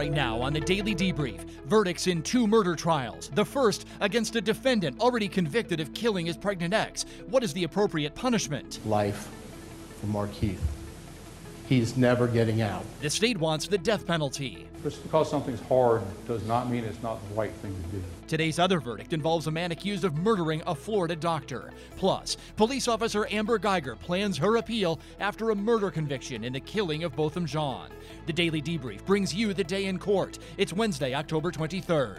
right now on the Daily Debrief. Verdicts in 2 murder trials. The first against a defendant already convicted of killing his pregnant ex. What is the appropriate punishment? Life for Markeith. He's never getting out. The state wants the death penalty. Just because something's hard does not mean it's not the right thing to do. Today's other verdict involves a man accused of murdering a Florida doctor. Plus, police officer Amber Geiger plans her appeal after a murder conviction in the killing of Botham Jean. The Daily Debrief brings you the day in court. It's Wednesday, October 23rd.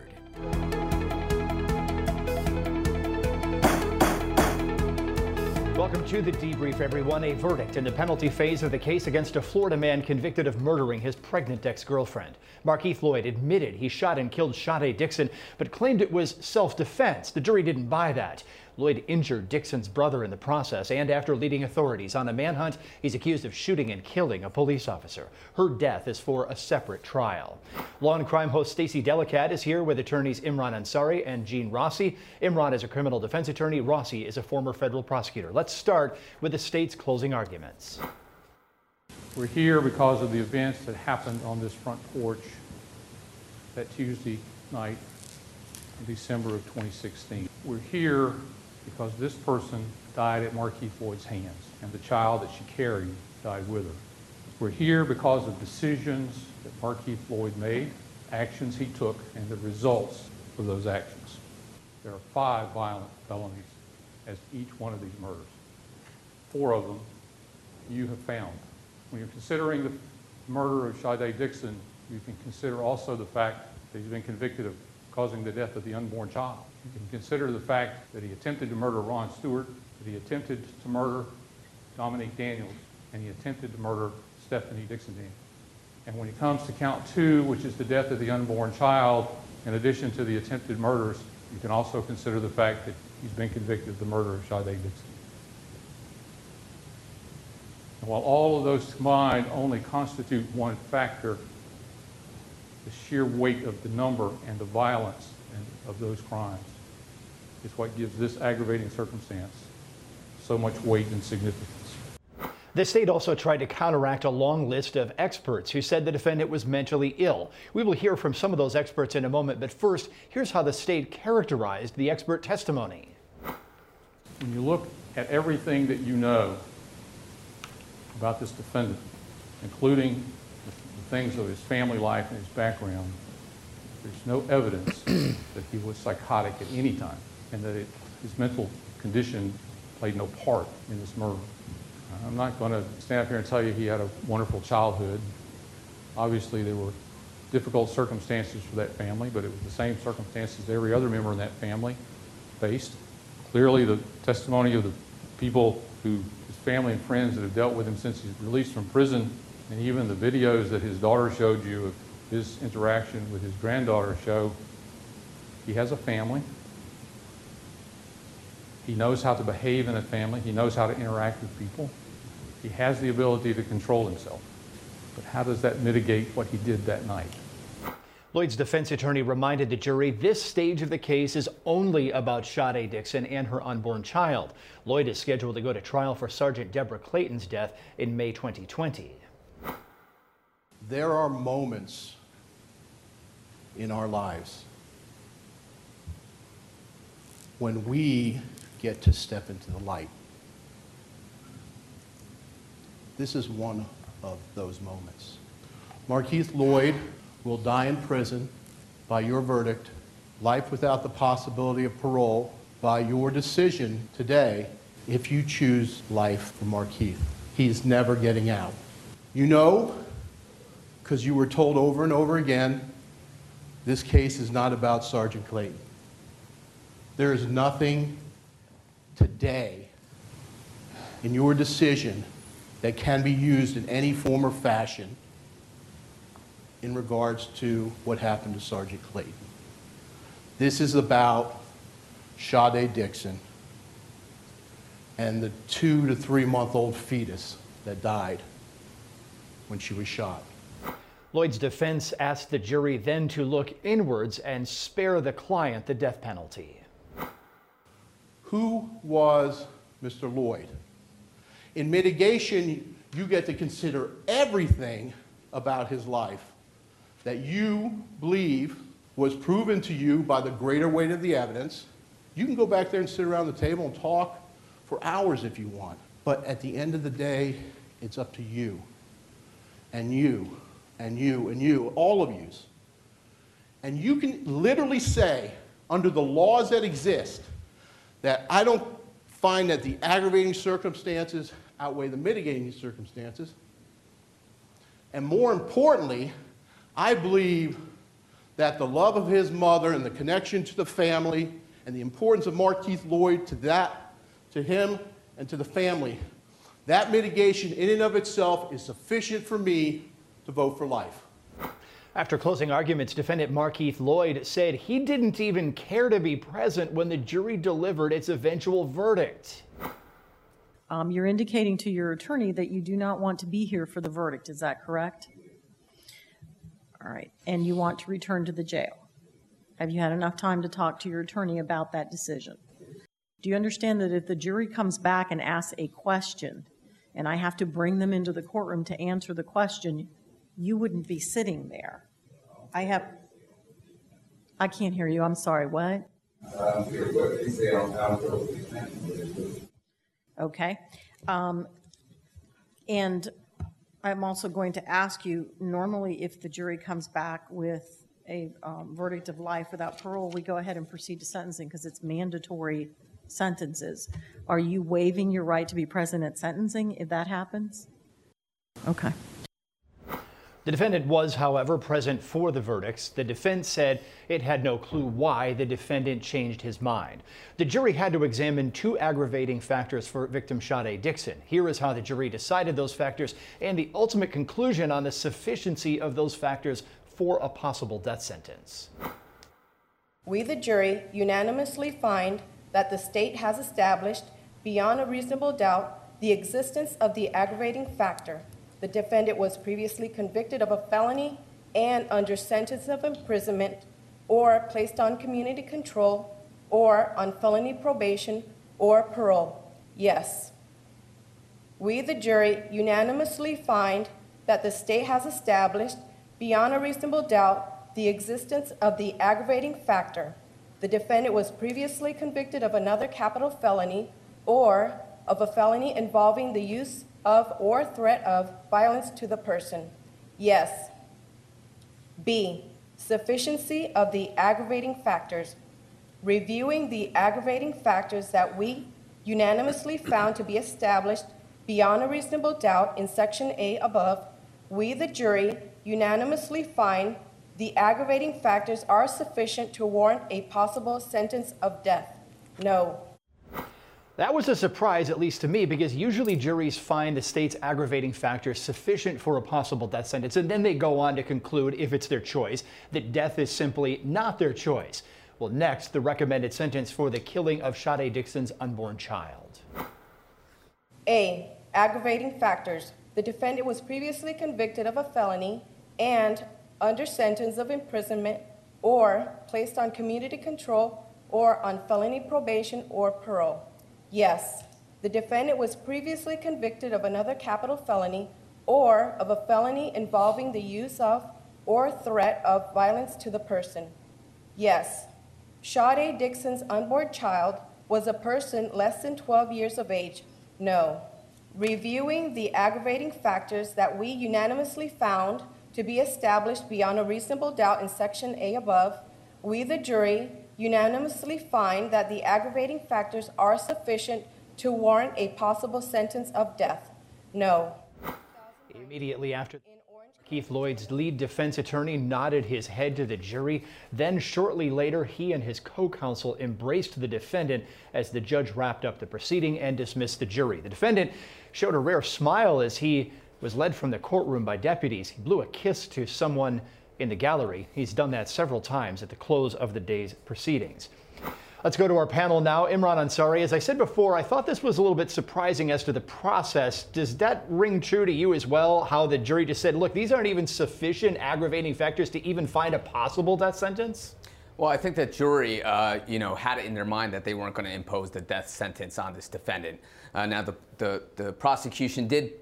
Welcome to the Debrief, everyone. A verdict in the penalty phase of the case against a Florida man convicted of murdering his pregnant ex-girlfriend. Markeith Lloyd admitted he shot and killed Sade Dixon, but claimed it was self-defense. The jury didn't buy that. Lloyd injured Dixon's brother in the process, and after leading authorities on a manhunt, he's accused of shooting and killing a police officer. Her death is for a separate trial. Law and Crime host Stacey Delicat is here with attorneys Imran Ansari and Gene Rossi. Imran is a criminal defense attorney. Rossi is a former federal prosecutor. Let's start with the state's closing arguments. We're here because of the events that happened on this front porch that Tuesday night in December of 2016. We're here because this person died at Markeith Lloyd's hands, and the child that she carried died with her. We're here because of decisions that Markeith Lloyd made, actions he took, and the results of those actions. There are 5 violent felonies as each one of these murders. 4 of them you have found. When you're considering the murder of Sade Dixon, you can consider also the fact that he's been convicted of causing the death of the unborn child. You can consider the fact that he attempted to murder Ron Stewart, that he attempted to murder Dominique Daniels, and he attempted to murder Stephanie Dixon Daniels. And when it comes to count 2, which is the death of the unborn child, in addition to the attempted murders, you can also consider the fact that he's been convicted of the murder of Sade Dixon. And while all of those combined only constitute one factor, the sheer weight of the number and the violence of those crimes is what gives this aggravating circumstance so much weight and significance. The state also tried to counteract a long list of experts who said the defendant was mentally ill. We will hear from some of those experts in a moment, but first, here's how the state characterized the expert testimony. When you look at everything that you know about this defendant, including the things of his family life and his background, there's no evidence that he was psychotic at any time and that his mental condition played no part in this murder. I'm not going to stand up here and tell you he had a wonderful childhood. Obviously, there were difficult circumstances for that family, but it was the same circumstances every other member in that family faced. Clearly, the testimony of the people his family and friends that have dealt with him since he's released from prison, and even the videos that his daughter showed you of his interaction with his granddaughter show, he has a family. He knows how to behave in a family. He knows how to interact with people. He has the ability to control himself. But how does that mitigate what he did that night? Lloyd's defense attorney reminded the jury this stage of the case is only about Sade Dixon and her unborn child. Lloyd is scheduled to go to trial for Sergeant Deborah Clayton's death in May 2020. There are moments in our lives when we get to step into the light. This is one of those moments. Markeith Lloyd will die in prison by your verdict, life without the possibility of parole, by your decision today if you choose life for Markeith. He's never getting out. You know, because you were told over and over again, this case is not about Sergeant Clayton. There is nothing today in your decision that can be used in any form or fashion in regards to what happened to Sergeant Clayton. This is about Sade Dixon and the 2 to 3 month old fetus that died when she was shot. Lloyd's defense asked the jury then to look inwards and spare the client the death penalty. Who was Mr. Lloyd? In mitigation, you get to consider everything about his life that you believe was proven to you by the greater weight of the evidence, you can go back there and sit around the table and talk for hours if you want. But at the end of the day, it's up to you, and you, and you, and you, all of yous. And you can literally say, under the laws that exist, that I don't find that the aggravating circumstances outweigh the mitigating circumstances. And more importantly, I believe that the love of his mother and the connection to the family and the importance of Markeith Lloyd to him and to the family, that mitigation in and of itself is sufficient for me to vote for life. After closing arguments, defendant Markeith Lloyd said he didn't even care to be present when the jury delivered its eventual verdict. You're indicating to your attorney that you do not want to be here for the verdict. Is that correct? All right. And you want to return to the jail. Have you had enough time to talk to your attorney about that decision? Do you understand that if the jury comes back and asks a question and I have to bring them into the courtroom to answer the question, you wouldn't be sitting there? I can't hear you. I'm sorry. What? Okay. And I'm also going to ask you, normally if the jury comes back with a verdict of life without parole, we go ahead and proceed to sentencing because it's mandatory sentences. Are you waiving your right to be present at sentencing if that happens? Okay. The defendant was, however, present for the verdicts. The defense said it had no clue why the defendant changed his mind. The jury had to examine two aggravating factors for victim Shade Dixon. Here is how the jury decided those factors and the ultimate conclusion on the sufficiency of those factors for a possible death sentence. We, the jury, unanimously find that the state has established beyond a reasonable doubt the existence of the aggravating factor. The defendant was previously convicted of a felony and under sentence of imprisonment or placed on community control or on felony probation or parole. Yes. We, the jury, unanimously find that the state has established beyond a reasonable doubt the existence of the aggravating factor. The defendant was previously convicted of another capital felony or of a felony involving the use of or threat of violence to the person. Yes. B, sufficiency of the aggravating factors. Reviewing the aggravating factors that we unanimously found to be established beyond a reasonable doubt in Section A above, we, the jury, unanimously find the aggravating factors are sufficient to warrant a possible sentence of death. No. That was a surprise, at least to me, because usually juries find the state's aggravating factors sufficient for a possible death sentence, and then they go on to conclude, if it's their choice, that death is simply not their choice. Well, next, the recommended sentence for the killing of Shade Dixon's unborn child. A, aggravating factors. The defendant was previously convicted of a felony and under sentence of imprisonment or placed on community control or on felony probation or parole. Yes, the defendant was previously convicted of another capital felony or of a felony involving the use of or threat of violence to the person. Yes, Shade Dixon's unborn child was a person less than 12 years of age. No. Reviewing the aggravating factors that we unanimously found to be established beyond a reasonable doubt in Section A above, we, the jury, unanimously find that the aggravating factors are sufficient to warrant a possible sentence of death. No. Immediately after, Keith Lloyd's lead defense attorney nodded his head to the jury. Then shortly later, he and his co-counsel embraced the defendant as the judge wrapped up the proceeding and dismissed the jury. The defendant showed a rare smile as he was led from the courtroom by deputies. He blew a kiss to someone in the gallery. He's done that several times at the close of the day's proceedings. Let's go to our panel now. Imran Ansari, as I said before, I thought this was a little bit surprising as to the process. Does that ring true to you as well, how the jury just said, look, these aren't even sufficient aggravating factors to even find a possible death sentence? Well, I think that jury, had it in their mind that they weren't going to impose the death sentence on this defendant. Now, the prosecution did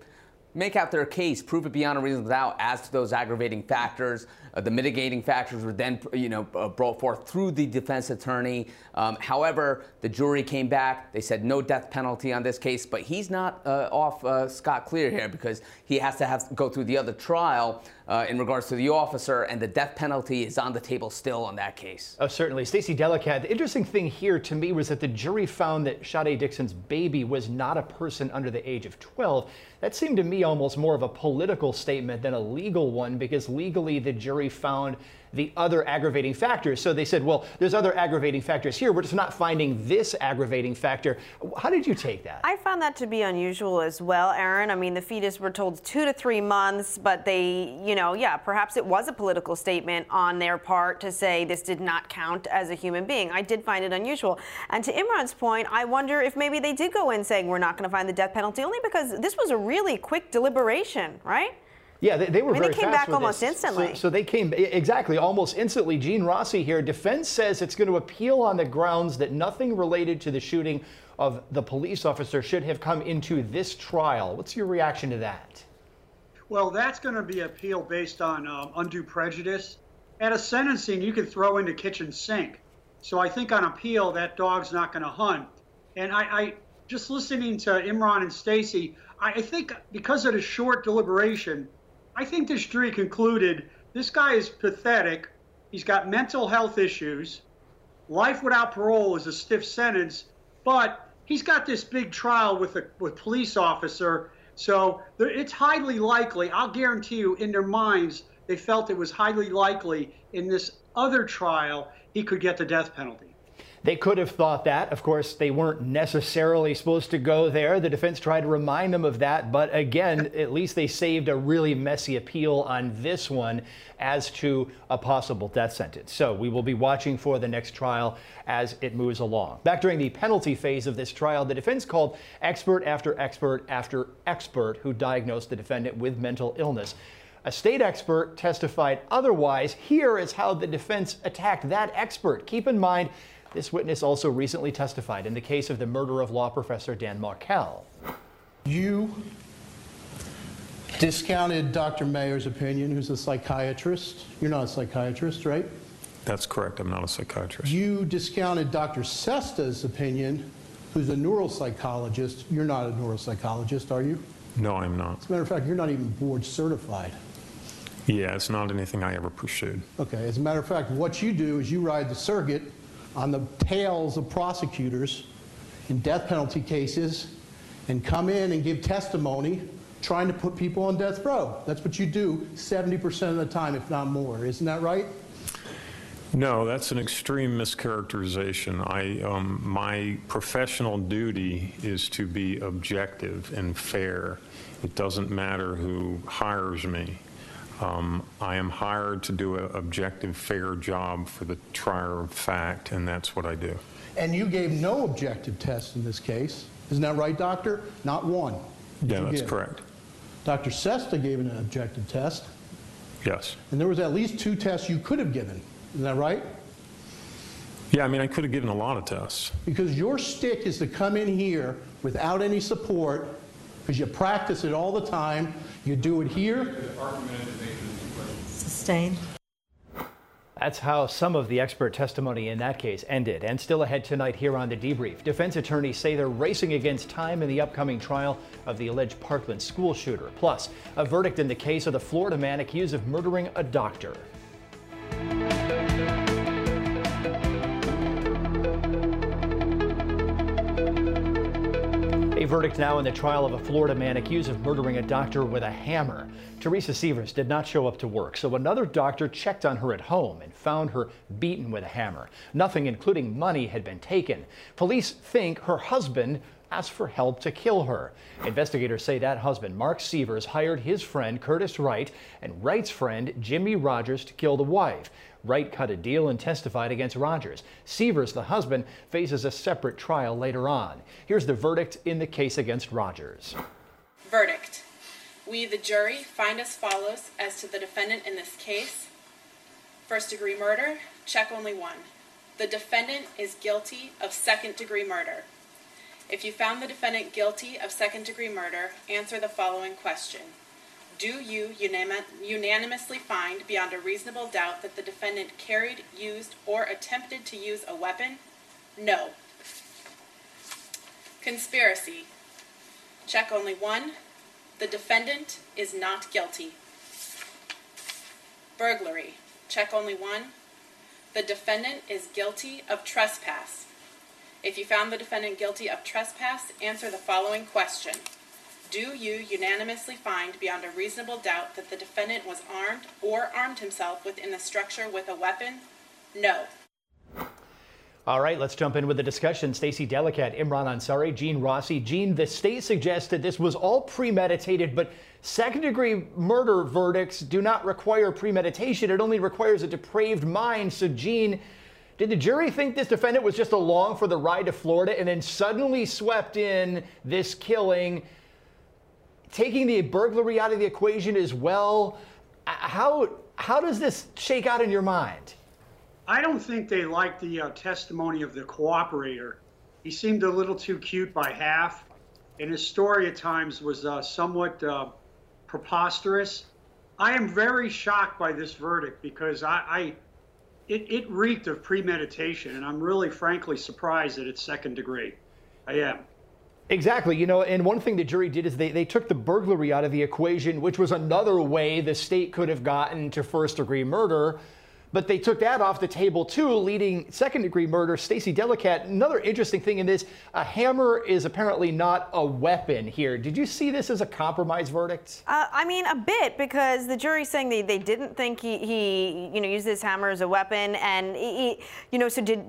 make out their case, prove it beyond a reasonable doubt as to those aggravating factors. The mitigating factors were then, brought forth through the defense attorney. However, the jury came back. They said no death penalty on this case, but he's not off scot-clear here because he has to go through the other trial in regards to the officer, and the death penalty is on the table still on that case. Oh, certainly. Stacey Delicat, the interesting thing here to me was that the jury found that Sade Dixon's baby was not a person under the age of 12. That seemed to me almost more of a political statement than a legal one, because legally the jury found the other aggravating factors. So they said, well, there's other aggravating factors here. We're just not finding this aggravating factor. How did you take that? I found that to be unusual as well, Aaron. I mean, the fetus were told 2 to 3 months, but they, perhaps it was a political statement on their part to say this did not count as a human being. I did find it unusual. And to Imran's point, I wonder if maybe they did go in saying we're not going to find the death penalty, only because this was a really quick deliberation, right? Yeah, they were very fast. They came back with almost this. instantly. So they came, exactly, almost instantly. Gene Rossi here. Defense says it's going to appeal on the grounds that nothing related to the shooting of the police officer should have come into this trial. What's your reaction to that? Well, that's going to be appealed based on undue prejudice. At a sentencing, you can throw in the kitchen sink. So I think on appeal, that dog's not going to hunt. And I just listening to Imran and Stacey, I think because of the short deliberation, I think this jury concluded this guy is pathetic. He's got mental health issues. Life without parole is a stiff sentence, but he's got this big trial with police officer. So it's highly likely, I'll guarantee you, in their minds, they felt it was highly likely in this other trial he could get the death penalty. They could have thought that. Of course, they weren't necessarily supposed to go there. The defense tried to remind them of that. But again, at least they saved a really messy appeal on this one as to a possible death sentence. So we will be watching for the next trial as it moves along. Back during the penalty phase of this trial, the defense called expert after expert after expert who diagnosed the defendant with mental illness. A state expert testified otherwise. Here is how the defense attacked that expert. Keep in mind, this witness also recently testified in the case of the murder of law professor Dan Markel. You discounted Dr. Mayer's opinion, who's a psychiatrist. You're not a psychiatrist, right? That's correct. I'm not a psychiatrist. You discounted Dr. Sesta's opinion, who's a neuropsychologist. You're not a neuropsychologist, are you? No, I'm not. As a matter of fact, you're not even board certified. Yeah, it's not anything I ever pursued. Okay. As a matter of fact, what you do is you ride the circuit on the tails of prosecutors in death penalty cases and come in and give testimony trying to put people on death row. That's what you do 70% of the time, if not more. Isn't that right? No, that's an extreme mischaracterization. My professional duty is to be objective and fair. It doesn't matter who hires me. I am hired to do an objective, fair job for the trier of fact, and that's what I do. And you gave no objective test in this case. Isn't that right, doctor? Not one. Yeah, that's correct. Dr. Sesta gave an objective test. Yes. And there was at least 2 tests you could have given. Isn't that right? Yeah, I mean, I could have given a lot of tests. Because your stick is to come in here without any support, because you practice it all the time. You do it here. Sustained. That's how some of the expert testimony in that case ended. And still ahead tonight here on The Debrief, defense attorneys say they're racing against time in the upcoming trial of the alleged Parkland school shooter. Plus, a verdict in the case of the Florida man accused of murdering a doctor. A verdict now in the trial of a Florida man accused of murdering a doctor with a hammer. Teresa Sievers did not show up to work, so another doctor checked on her at home and found her beaten with a hammer. Nothing, including money, had been taken. Police think her husband asked for help to kill her. Investigators say that husband, Mark Sievers, hired his friend Curtis Wright and Wright's friend Jimmy Rogers to kill the wife. Wright cut a deal and testified against Rogers. Sievers, the husband, faces a separate trial later on. Here's the verdict in the case against Rogers. Verdict. We, the jury, find as follows as to the defendant in this case. First-degree murder, check only one. The defendant is guilty of second-degree murder. If you found the defendant guilty of second-degree murder, answer the following question. Do you unanimously find beyond a reasonable doubt that the defendant carried, used, or attempted to use a weapon? No. Conspiracy. Check only one. The defendant is not guilty. Burglary. Check only one. The defendant is guilty of trespass. If you found the defendant guilty of trespass, answer the following question. Do you unanimously find beyond a reasonable doubt that the defendant was armed or armed himself within the structure with a weapon? No. All right, let's jump in with the discussion. Stacey Delicat, Imran Ansari, Gene Rossi. Gene, the state suggested this was all premeditated, but second-degree murder verdicts do not require premeditation. It only requires a depraved mind. So, Gene, did the jury think this defendant was just along for the ride to Florida and then suddenly swept in this killing, taking the burglary out of the equation as well? How does this shake out in your mind? I don't think they liked the testimony of the cooperator. He seemed a little too cute by half, and his story at times was somewhat preposterous. I am very shocked by this verdict because it reeked of premeditation, and I'm really, frankly, surprised that it's second degree. I am. Exactly. You know, and one thing the jury did is they took the burglary out of the equation, which was another way the state could have gotten to first-degree murder. But they took that off the table, too, leading second-degree murder. Stacey Delicat, another interesting thing in this, a hammer is apparently not a weapon here. Did you see this as a compromise verdict? I mean, a bit, because the jury's saying they didn't think he used this hammer as a weapon. And, so did...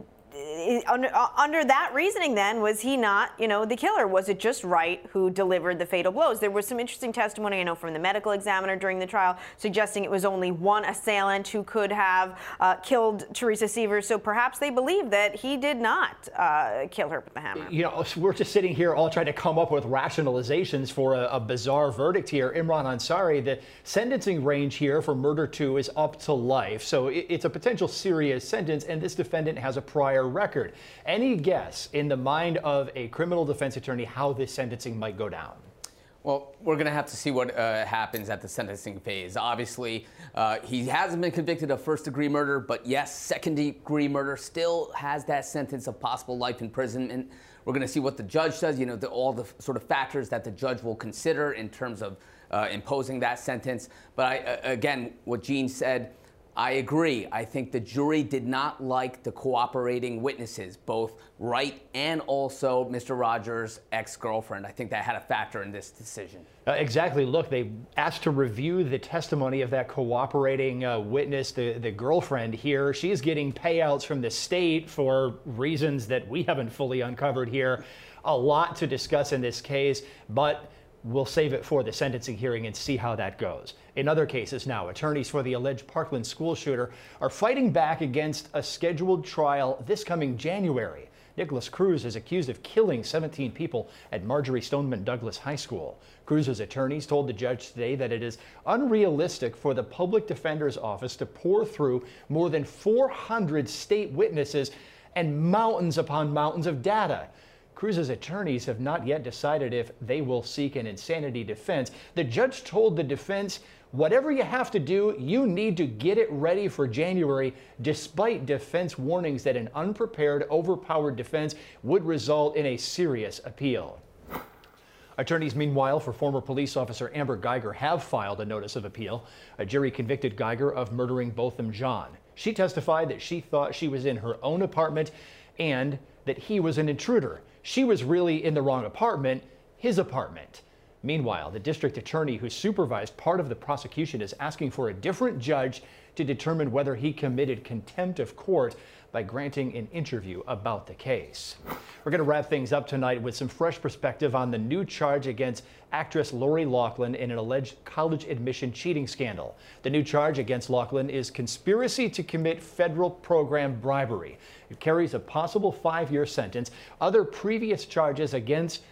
Under that reasoning, then, was he not, the killer? Was it just Wright who delivered the fatal blows? There was some interesting testimony, I know, from the medical examiner during the trial, suggesting it was only one assailant who could have killed Teresa Sievers. So perhaps they believe that he did not kill her with the hammer. You know, we're just sitting here all trying to come up with rationalizations for a bizarre verdict here. Imran Ansari, the sentencing range here for murder 2 is up to life. So it's a potential serious sentence, and this defendant has a prior record. Any guess in the mind of a criminal defense attorney how this sentencing might go down? Well, we're going to have to see what happens at the sentencing phase. Obviously, he hasn't been convicted of first-degree murder, but yes, second-degree murder still has that sentence of possible life imprisonment. We're going to see what the judge says, all the sort of factors that the judge will consider in terms of imposing that sentence. But again, what Gene said, I agree. I think the jury did not like the cooperating witnesses, both Wright and also Mr. Rogers' ex-girlfriend. I think that had a factor in this decision. Exactly. Look, they asked to review the testimony of that cooperating witness, the girlfriend here. She's getting payouts from the state for reasons that we haven't fully uncovered here. A lot to discuss in this case, but we'll save it for the sentencing hearing and see how that goes. In other cases now, attorneys for the alleged Parkland school shooter are fighting back against a scheduled trial this coming January. Nicholas Cruz is accused of killing 17 people at Marjory Stoneman Douglas High School. Cruz's attorneys told the judge today that it is unrealistic for the public defender's office to pour through more than 400 state witnesses and mountains upon mountains of data. Cruz's attorneys have not yet decided if they will seek an insanity defense. The judge told the defense, whatever you have to do, you need to get it ready for January, despite defense warnings that an unprepared, overpowered defense would result in a serious appeal. Attorneys, meanwhile, for former police officer Amber Guyger have filed a notice of appeal. A jury convicted Guyger of murdering Botham Jean. She testified that she thought she was in her own apartment and that he was an intruder. She was really in the wrong apartment, his apartment. Meanwhile, the district attorney who supervised part of the prosecution is asking for a different judge to determine whether he committed contempt of court by granting an interview about the case. We're going to wrap things up tonight with some fresh perspective on the new charge against actress Lori Loughlin in an alleged college admission cheating scandal. The new charge against Loughlin is conspiracy to commit federal program bribery. It carries a possible 5-year sentence. Other previous charges against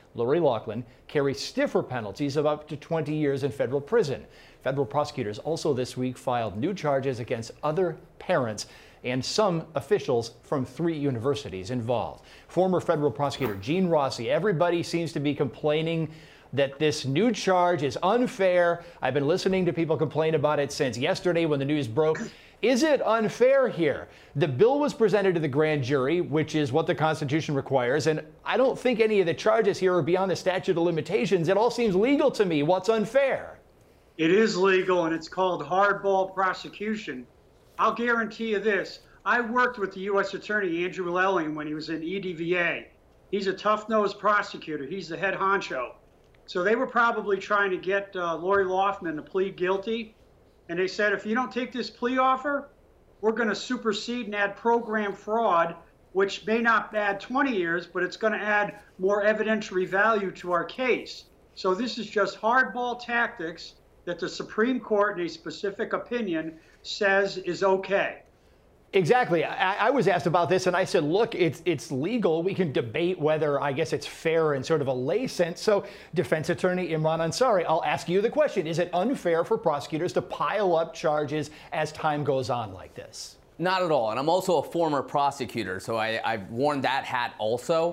Lori Loughlin, carry stiffer penalties of up to 20 years in federal prison. Federal prosecutors also this week filed new charges against other parents and some officials from 3 universities involved. Former federal prosecutor Gene Rossi, everybody seems to be complaining that this new charge is unfair. I've been listening to people complain about it since yesterday when the news broke. Is it unfair here? The bill was presented to the grand jury, which is what the Constitution requires, and I don't think any of the charges here are beyond the statute of limitations. It all seems legal to me. What's unfair? It is legal, and it's called hardball prosecution. I'll guarantee you this. I worked with the U.S. Attorney Andrew Lelling when he was in EDVA. He's a tough-nosed prosecutor. He's the head honcho. So they were probably trying to get Lori Loughlin to plead guilty. And they said, if you don't take this plea offer, we're going to supersede and add program fraud, which may not add 20 years, but it's going to add more evidentiary value to our case. So this is just hardball tactics that the Supreme Court, in a specific opinion, says is okay. Exactly. I was asked about this, and I said, look, it's legal. We can debate whether, I guess, it's fair in sort of a lay sense. So, defense attorney Imran Ansari, I'll ask you the question. Is it unfair for prosecutors to pile up charges as time goes on like this? Not at all. And I'm also a former prosecutor, so I've worn that hat also.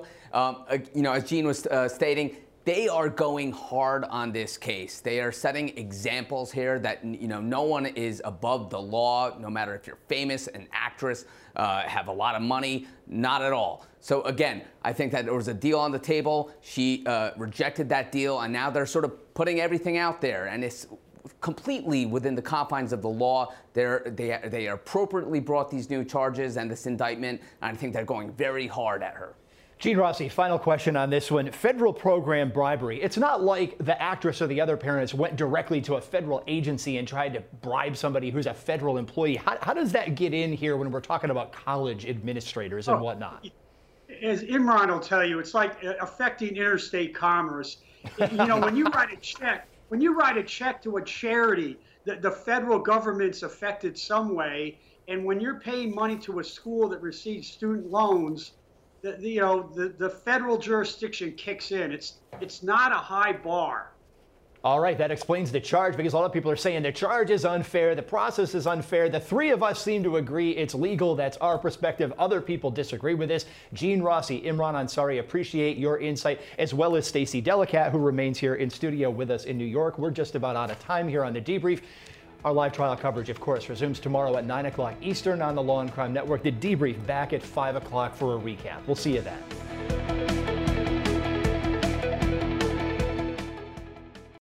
As Gene was stating, they are going hard on this case. They are setting examples here that, no one is above the law, no matter if you're famous, an actress, have a lot of money, not at all. So again, I think that there was a deal on the table. She rejected that deal, and now they're sort of putting everything out there, and it's completely within the confines of the law. They appropriately brought these new charges and this indictment, and I think they're going very hard at her. Gene Rossi, final question on this one. Federal program bribery. It's not like the actress or the other parents went directly to a federal agency and tried to bribe somebody who's a federal employee. How does that get in here when we're talking about college administrators and whatnot? As Imran will tell you, it's like affecting interstate commerce. When you write a check to a charity, the federal government's affected some way. And when you're paying money to a school that receives student loans, the federal jurisdiction kicks in. It's not a high bar. All right, that explains the charge, because a lot of people are saying the charge is unfair, the process is unfair. The 3 of us seem to agree it's legal. That's our perspective. Other people disagree with this. Gene Rossi, Imran Ansari, appreciate your insight, as well as Stacey Delicat, who remains here in studio with us in New York. We're just about out of time here on The Debrief. Our live trial coverage, of course, resumes tomorrow at 9 o'clock Eastern on the Law and Crime Network. The Debrief back at 5 o'clock for a recap. We'll see you then.